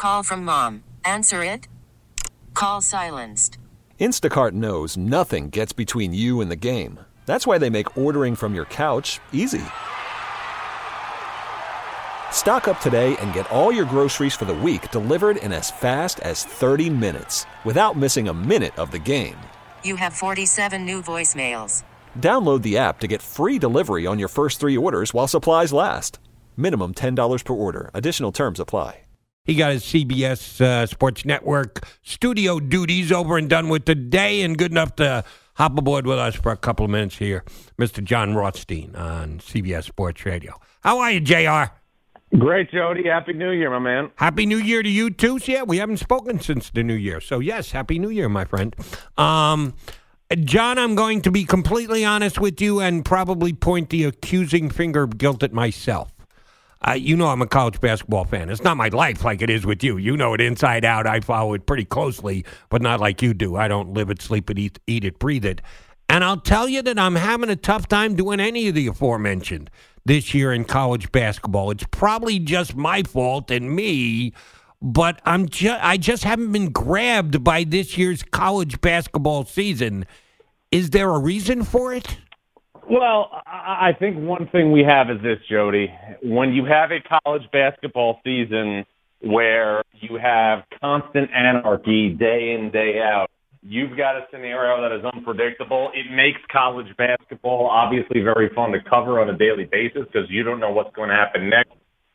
Call from mom. Answer it. Call silenced. Instacart knows nothing gets between you and the game. That's why they make ordering from your couch easy. Stock up today and get all your groceries for the week delivered in as fast as 30 minutes without missing a minute of the game. You have 47 new voicemails. Download the app to get free delivery on your first 3 orders while supplies last. Minimum $10 per order. Additional terms apply. He got his CBS Sports Network studio duties over and done with today, and good enough to hop aboard with us for a couple of minutes here. Mr. Jon Rothstein on CBS Sports Radio. How are you, JR? Great, Jody. Happy New Year, my man. Happy New Year to you, too. So, yeah, we haven't spoken since the New Year. So, yes, Happy New Year, my friend. John, I'm going to be completely honest with you and probably point the accusing finger of guilt at myself. You know I'm a college basketball fan. It's not my life like it is with you. You know it inside out. I follow it pretty closely, but not like you do. I don't live it, sleep it, eat it, breathe it. And I'll tell you that I'm having a tough time doing any of the aforementioned this year in college basketball. It's probably just my fault and me, but I just haven't been grabbed by this year's college basketball season. Is there a reason for it? Well, I think one thing we have is this, Jody. When you have a college basketball season where you have constant anarchy day in, day out, you've got a scenario that is unpredictable. It makes college basketball obviously very fun to cover on a daily basis because you don't know what's going to happen next.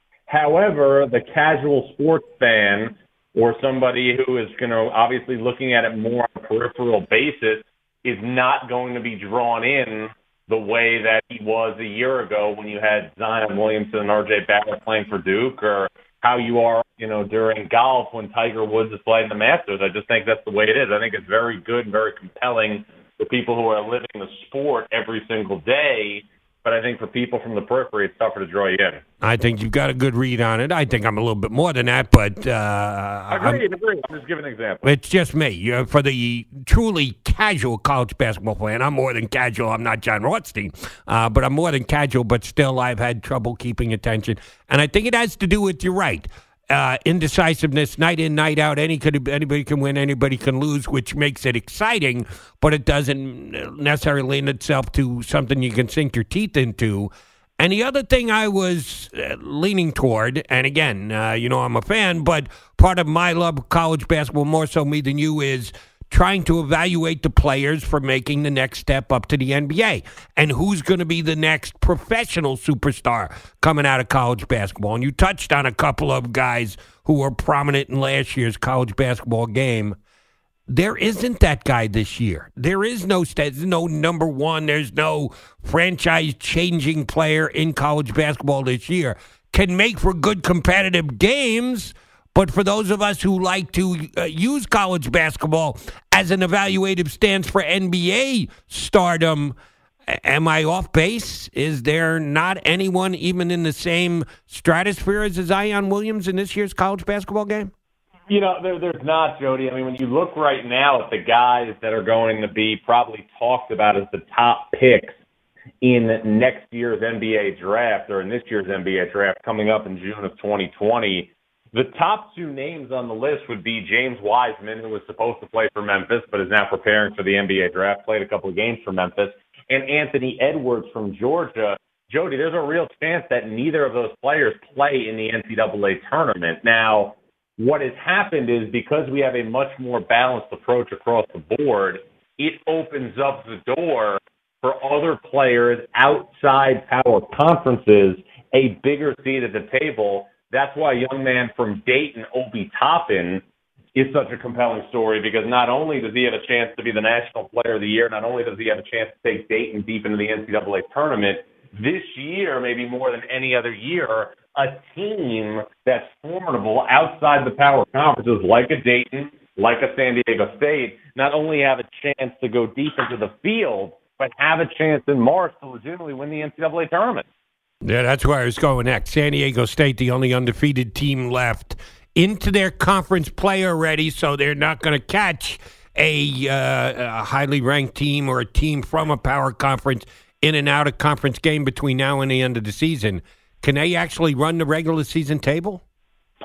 However, the casual sports fan or somebody who is going to obviously looking at it more on a peripheral basis is not going to be drawn in the way that he was a year ago when you had Zion Williamson and R.J. Barrett playing for Duke, or how you are, during golf when Tiger Woods is playing the Masters. I just think that's the way it is. I think it's very good and very compelling for people who are living the sport every single day. But I think for people from the periphery, it's tougher to draw you in. I think you've got a good read on it. I think I'm a little bit more than that, but Agreed. I'm just giving an example. It's just me. For the truly casual college basketball fan, I'm more than casual. I'm not Jon Rothstein, but I'm more than casual, but still I've had trouble keeping attention. And I think it has to do with, you're right, indecisiveness, night in, night out. Anybody can win, anybody can lose, which makes it exciting, but it doesn't necessarily lend itself to something you can sink your teeth into. And the other thing I was leaning toward, and again, I'm a fan, but part of my love of college basketball, more so me than you, is trying to evaluate the players for making the next step up to the NBA and who's going to be the next professional superstar coming out of college basketball. And you touched on a couple of guys who were prominent in last year's college basketball game. There isn't that guy this year. There is no number one. There's no franchise-changing player in college basketball this year. Can make for good competitive games, but for those of us who like to use college basketball as an evaluative stance for NBA stardom, am I off base? Is there not anyone even in the same stratosphere as Zion Williams in this year's college basketball game? There's not, Jody. I mean, when you look right now at the guys that are going to be probably talked about as the top picks in next year's NBA draft, or in this year's NBA draft coming up in June of 2020, the top 2 names on the list would be James Wiseman, who was supposed to play for Memphis but is now preparing for the NBA draft, played a couple of games for Memphis, and Anthony Edwards from Georgia. Jody, there's a real chance that neither of those players play in the NCAA tournament. Now, what has happened is because we have a much more balanced approach across the board, it opens up the door for other players outside power conferences a bigger seat at the table. That's why a young man from Dayton, Obi Toppin, is such a compelling story, because not only does he have a chance to be the National Player of the Year, not only does he have a chance to take Dayton deep into the NCAA tournament, this year, maybe more than any other year, a team that's formidable outside the power conferences like a Dayton, like a San Diego State, not only have a chance to go deep into the field, but have a chance in March to legitimately win the NCAA tournament. Yeah, that's where I was going next. San Diego State, the only undefeated team left, into their conference play already, so they're not going to catch a highly ranked team or a team from a power conference in and out of conference game between now and the end of the season. Can they actually run the regular season table?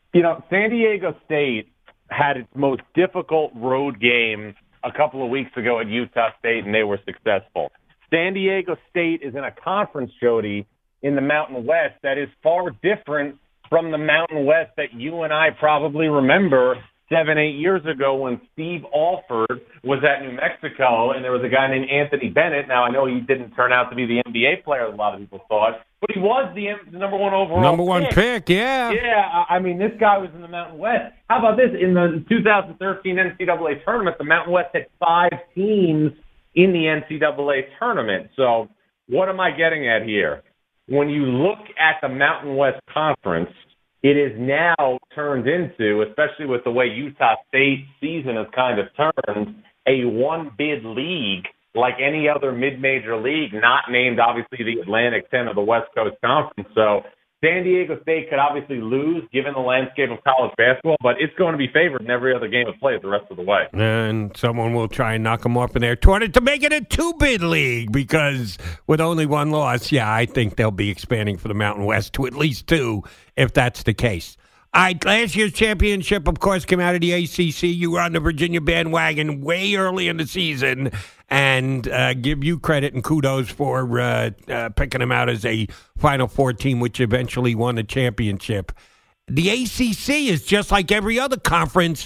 San Diego State had its most difficult road game a couple of weeks ago at Utah State, and they were successful. San Diego State is in a conference, Jody, in the Mountain West that is far different from the Mountain West that you and I probably remember 7-8 years ago when Steve Alford was at New Mexico and there was a guy named Anthony Bennett. Now, I know he didn't turn out to be the NBA player a lot of people thought, but he was the number one overall Number one pick, yeah. Yeah, I mean, this guy was in the Mountain West. How about this? In the 2013 NCAA tournament, the Mountain West had 5 teams in the NCAA tournament. So what am I getting at here? When you look at the Mountain West Conference, it is now turned into, especially with the way Utah State season has kind of turned, a one-bid league like any other mid-major league, not named, obviously, the Atlantic 10 of the West Coast Conference. So San Diego State could obviously lose, given the landscape of college basketball, but it's going to be favored in every other game it plays the rest of the way. And someone will try and knock them off in their tournament to make it a 2-bid league, because with only one loss, I think they'll be expanding for the Mountain West to at least 2, if that's the case. All right, last year's championship, of course, came out of the ACC. You were on the Virginia bandwagon way early in the season, and give you credit and kudos for picking them out as a Final Four team, which eventually won the championship. The ACC is just like every other conference.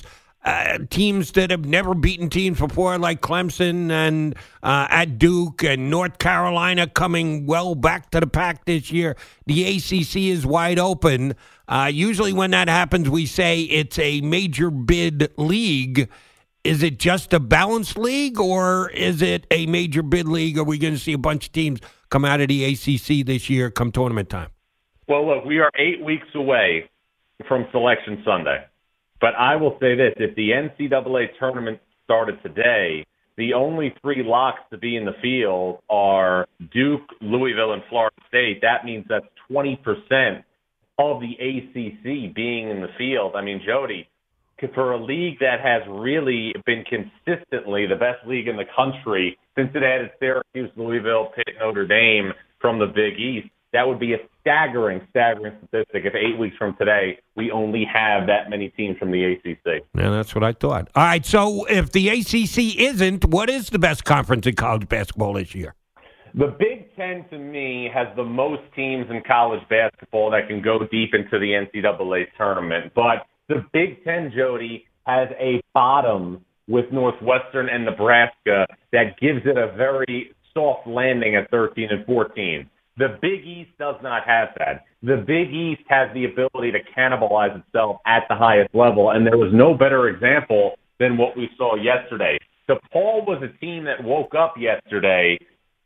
Teams that have never beaten teams before, like Clemson and at Duke and North Carolina coming well back to the pack this year. The ACC is wide open. Usually when that happens, we say it's a major bid league. Is it just a balanced league, or is it a major bid league? Are we going to see a bunch of teams come out of the ACC this year come tournament time? Well, look, we are 8 weeks away from Selection Sunday. But I will say this, if the NCAA tournament started today, the only 3 locks to be in the field are Duke, Louisville, and Florida State. That means that's 20% of the ACC being in the field. I mean, Jody, for a league that has really been consistently the best league in the country since it added Syracuse, Louisville, Pitt, Notre Dame from the Big East, that would be a staggering statistic if 8 weeks from today we only have that many teams from the ACC. Yeah, that's what I thought. All right, so if the ACC isn't, what is the best conference in college basketball this year? The Big Ten, to me, has the most teams in college basketball that can go deep into the NCAA tournament. But the Big Ten, Jody, has a bottom with Northwestern and Nebraska that gives it a very soft landing at 13 and 14. The Big East does not have that. The Big East has the ability to cannibalize itself at the highest level, and there was no better example than what we saw yesterday. DePaul was a team that woke up yesterday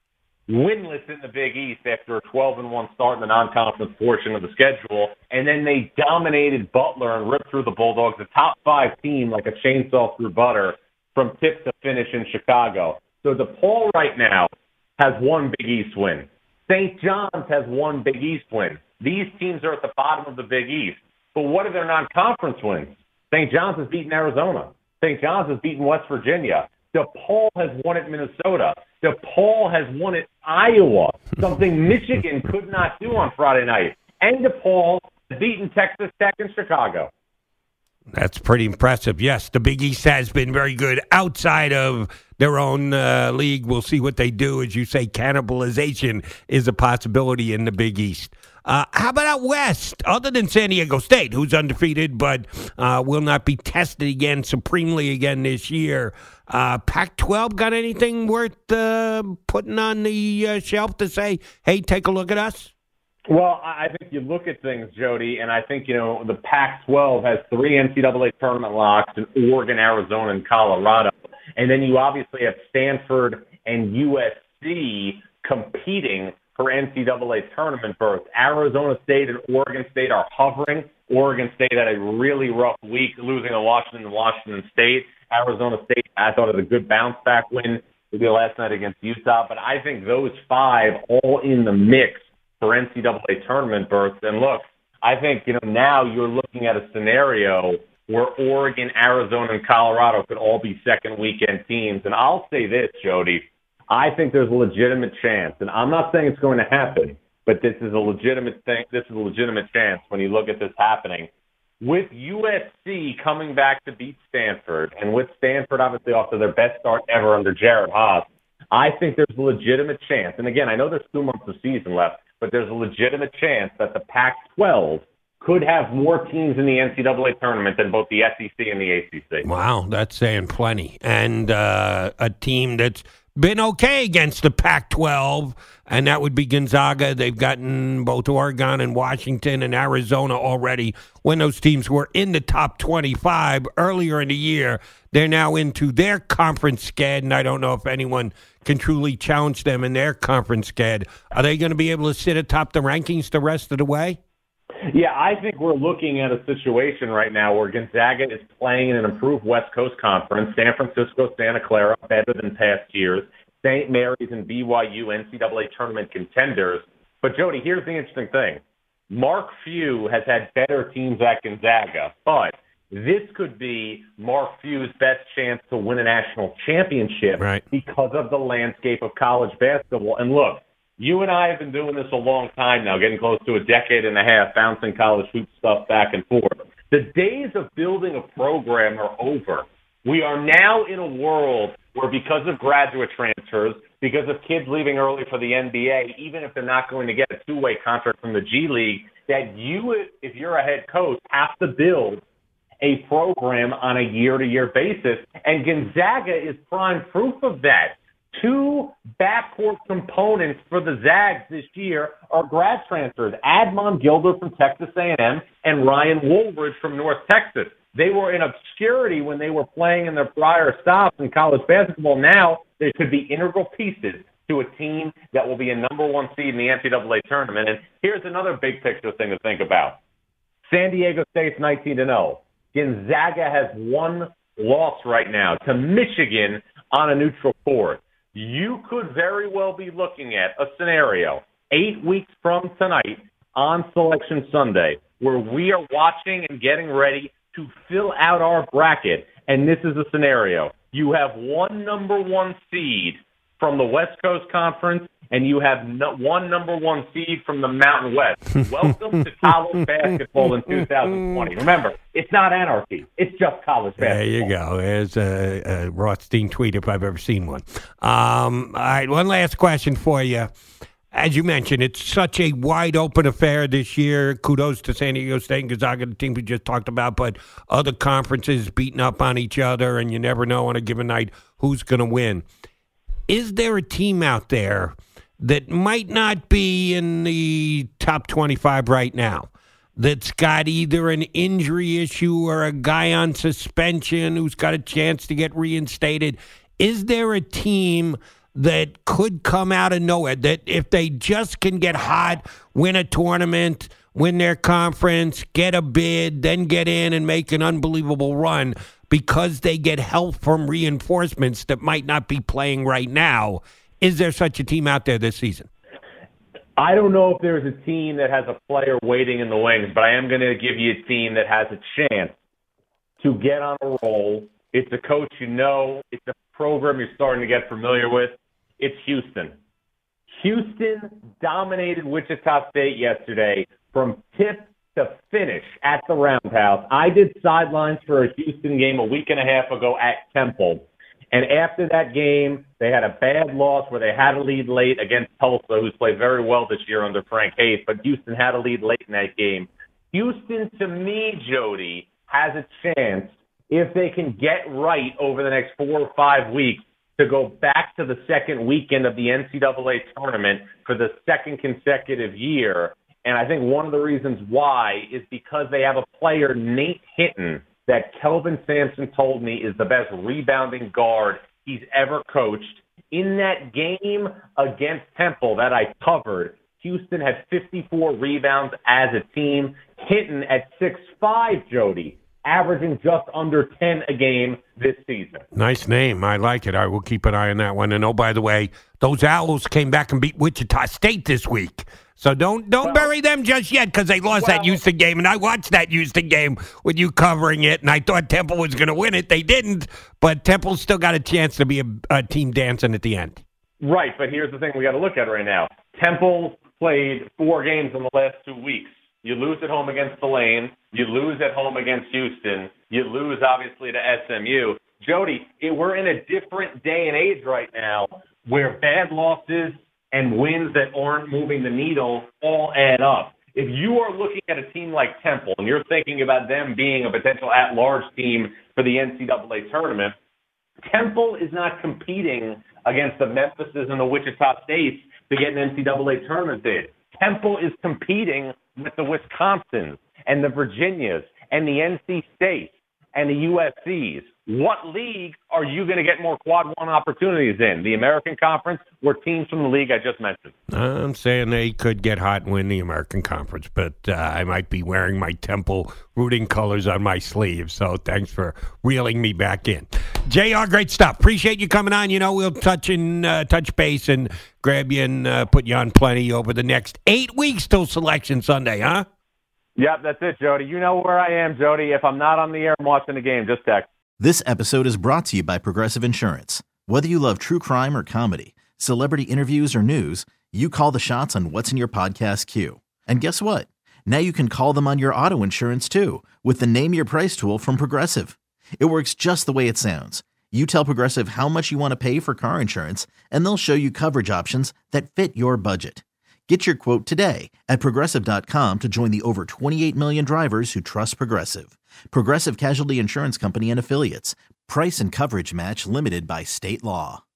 winless in the Big East after a 12-1 start in the non-conference portion of the schedule, and then they dominated Butler and ripped through the Bulldogs, a top 5 team like a chainsaw through butter from tip to finish in Chicago. So DePaul right now has 1 Big East win. St. John's has 1 Big East win. These teams are at the bottom of the Big East. But what are their non-conference wins? St. John's has beaten Arizona. St. John's has beaten West Virginia. DePaul has won at Minnesota. DePaul has won at Iowa, something Michigan could not do on Friday night. And DePaul has beaten Texas Tech and Chicago. That's pretty impressive. Yes, the Big East has been very good outside of their own league. We'll see what they do. As you say, cannibalization is a possibility in the Big East. How about out west? Other than San Diego State, who's undefeated but will not be tested again supremely again this year. Pac-12 got anything worth putting on the shelf to say, hey, take a look at us? Well, I think you look at things, Jody, and I think, the Pac-12 has 3 NCAA tournament locks in Oregon, Arizona, and Colorado. And then you obviously have Stanford and USC competing for NCAA tournament berths. Arizona State and Oregon State are hovering. Oregon State had a really rough week, losing to Washington State. Arizona State, I thought, had a good bounce-back win maybe last night against Utah. But I think those 5 all in the mix for NCAA tournament berths. And look, I think, now you're looking at a scenario where Oregon, Arizona, and Colorado could all be second weekend teams. And I'll say this, Jody, I think there's a legitimate chance, and I'm not saying it's going to happen, but this is a legitimate thing. This is a legitimate chance when you look at this happening. with USC coming back to beat Stanford, and with Stanford obviously off to their best start ever under Jared Haas, I think there's a legitimate chance. And again, I know there's 2 months of season left, but there's a legitimate chance that the Pac-12 could have more teams in the NCAA tournament than both the SEC and the ACC. Wow, that's saying plenty. And a team that's been okay against the Pac-12, and that would be Gonzaga. They've gotten both Oregon and Washington and Arizona already when those teams were in the top 25 earlier in the year. They're now into their conference sched, and I don't know if anyone can truly challenge them in their conference sched. Are they going to be able to sit atop the rankings the rest of the way? Yeah, I think we're looking at a situation right now where Gonzaga is playing in an improved West Coast Conference. San Francisco, Santa Clara, better than past years. St. Mary's and BYU, NCAA tournament contenders. But, Jody, here's the interesting thing. Mark Few has had better teams at Gonzaga, but this could be Mark Few's best chance to win a national championship because of the landscape of college basketball. And look, you and I have been doing this a long time now, getting close to a decade and a half, bouncing college hoop stuff back and forth. The days of building a program are over. We are now in a world where because of graduate transfers, because of kids leaving early for the NBA, even if they're not going to get a two-way contract from the G League, that you, if you're a head coach, have to build a program on a year-to-year basis. And Gonzaga is prime proof of that. 2 backcourt components for the Zags this year are grad transfers, Admon Gilder from Texas A&M and Ryan Woolridge from North Texas. They were in obscurity when they were playing in their prior stops in college basketball. Now they could be integral pieces to a team that will be a number 1 seed in the NCAA tournament. And here's another big picture thing to think about. San Diego State's 19-0. Gonzaga has 1 loss right now to Michigan on a neutral court. You could very well be looking at a scenario 8 weeks from tonight on Selection Sunday where we are watching and getting ready to fill out our bracket. And this is a scenario. You have 1 number 1 seed from the West Coast Conference, and you have 1 number 1 seed from the Mountain West. Welcome to college basketball in 2020. Remember, it's not anarchy. It's just college basketball. There you go. There's a Rothstein tweet if I've ever seen one. All right, one last question for you. As you mentioned, it's such a wide-open affair this year. Kudos to San Diego State and Gonzaga, the team we just talked about, but other conferences beating up on each other, and you never know on a given night who's going to win. Is there a team out there that might not be in the top 25 right now that's got either an injury issue or a guy on suspension who's got a chance to get reinstated? Is there a team that could come out of nowhere, that if they just can get hot, win a tournament, win their conference, get a bid, then get in and make an unbelievable run because they get help from reinforcements that might not be playing right now? Is there such a team out there this season? I don't know if there's a team that has a player waiting in the wings, but I am going to give you a team that has a chance to get on a roll. It's a coach you know. It's a program you're starting to get familiar with. It's Houston. Houston dominated Wichita State yesterday from tip to finish at the Roundhouse. I did sidelines for a Houston game a week and a half ago at Temple. And after that game, they had a bad loss where they had a lead late against Tulsa, who's played very well this year under Frank Hayes, but Houston had a lead late in that game. Houston, to me, Jody, has a chance, if they can get right over the next 4 or 5 weeks, to go back to the second weekend of the NCAA tournament for the second consecutive year. And I think one of the reasons why is because they have a player, Nate Hinton, that Kelvin Sampson told me is the best rebounding guard he's ever coached. In that game against Temple that I covered, Houston had 54 rebounds as a team. Hinton at 6'5", Jody, averaging just under 10 a game this season. Nice name. I like it. I will keep an eye on that one. And, oh, by the way, those Owls came back and beat Wichita State this week. So don't bury them just yet because they lost that Houston game. And I watched that Houston game with you covering it, and I thought Temple was going to win it. They didn't, but Temple still got a chance to be a team dancing at the end. Right, but here's the thing we got to look at right now. Temple played 4 games in the last 2 weeks. You lose at home against Tulane. You lose at home against Houston. You lose, obviously, to SMU. Jody, we're in a different day and age right now where bad losses and wins that aren't moving the needle all add up. If you are looking at a team like Temple and you're thinking about them being a potential at-large team for the NCAA tournament, Temple is not competing against the Memphises and the Wichita States to get an NCAA tournament bid. Temple is competing with the Wisconsins and the Virginias and the NC States and the USCs. What league are you going to get more quad one opportunities in? The American Conference or teams from the league I just mentioned? I'm saying they could get hot and win the American Conference, but I might be wearing my Temple rooting colors on my sleeve. So thanks for reeling me back in. JR, great stuff. Appreciate you coming on. You know, we'll touch base and grab you and put you on plenty over the next 8 weeks till Selection Sunday, huh? Yep, that's it, Jody. You know where I am, Jody. If I'm not on the air, I'm watching the game. Just text. This episode is brought to you by Progressive Insurance. Whether you love true crime or comedy, celebrity interviews or news, you call the shots on what's in your podcast queue. And guess what? Now you can call them on your auto insurance too with the Name Your Price tool from Progressive. It works just the way it sounds. You tell Progressive how much you want to pay for car insurance, and they'll show you coverage options that fit your budget. Get your quote today at Progressive.com to join the over 28 million drivers who trust Progressive. Progressive Casualty Insurance Company and Affiliates. Price and coverage match limited by state law.